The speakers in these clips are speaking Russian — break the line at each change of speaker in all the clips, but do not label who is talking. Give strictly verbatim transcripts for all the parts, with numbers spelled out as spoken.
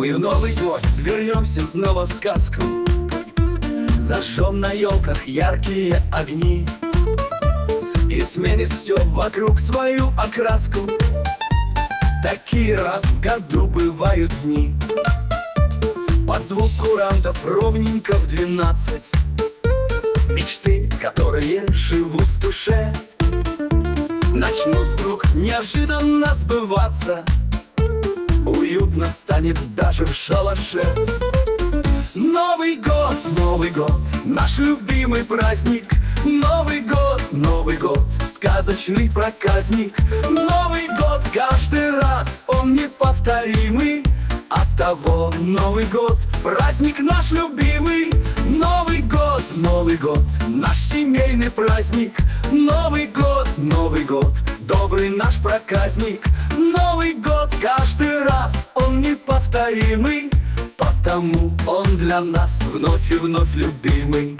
Мы в Новый год вернемся снова в сказку, зажжем на елках яркие огни и сменит все вокруг свою окраску. Такие раз в году бывают дни. Под звук курантов ровненько в двенадцать мечты, которые живут в душе, начнут вдруг неожиданно сбываться. Уютно станет даже в шалаше. Новый год, Новый год, наш любимый праздник. Новый год, Новый год, сказочный проказник. Новый год каждый раз, он неповторимый. Оттого Новый год, праздник наш любимый. Новый год, Новый год, наш семейный праздник. Новый год, Новый год, добрый наш проказник. Новый год каждый раз, он неповторимый, потому он для нас вновь и вновь любимый.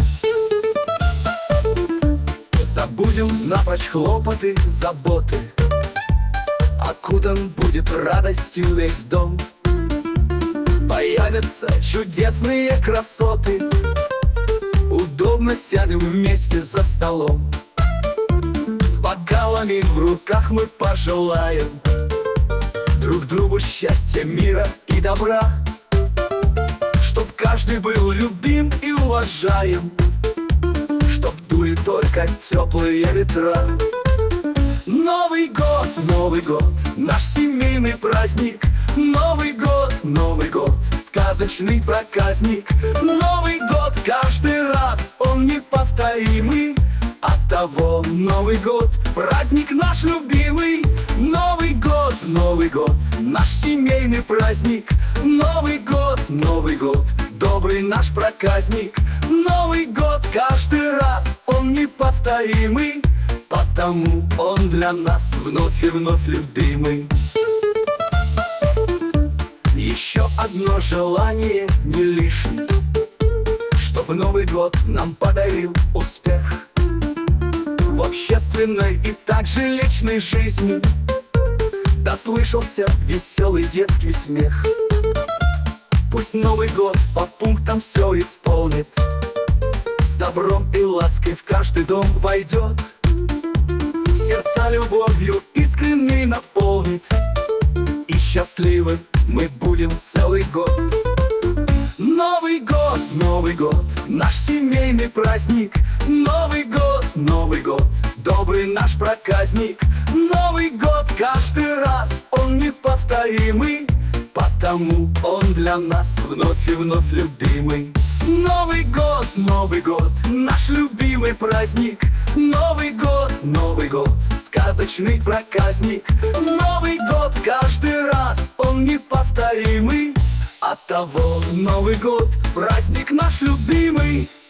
Забудем напрочь хлопоты, заботы, окутан будет радостью весь дом. Появятся чудесные красоты, удобно сядем вместе за столом. С бокалами в руках мы пожелаем друг другу счастья, мира и добра, чтоб каждый был любим и уважаем, чтоб дули только теплые ветра. Новый год, Новый год, наш семейный праздник. Новый год, Новый год, сказочный проказник. Новый год каждый раз, он неповторимый. Оттого Новый год, праздник наш любимый. Новый год, Новый год, наш семейный праздник. Новый год, Новый год, добрый наш проказник. Новый год каждый раз, он неповторимый, потому он для нас вновь и вновь любимый. Еще одно желание не лишнее, чтобы Новый год нам подарил успех в общественной и также личной жизни. Дослышался веселый детский смех. Пусть Новый год по пунктам все исполнит, с добром и лаской в каждый дом войдет, сердца любовью искренней наполнит, и счастливы мы будем целый год. Новый год, Новый год, наш семейный праздник. Новый год, Новый год, добрый наш проказник. Новый год каждый раз, он неповторимый, потому он для нас вновь и вновь любимый. Новый год, Новый год, наш любимый праздник. Новый год, Новый год, сказочный проказник. Новый год каждый раз, он неповторимый, оттого Новый год, праздник наш любимый.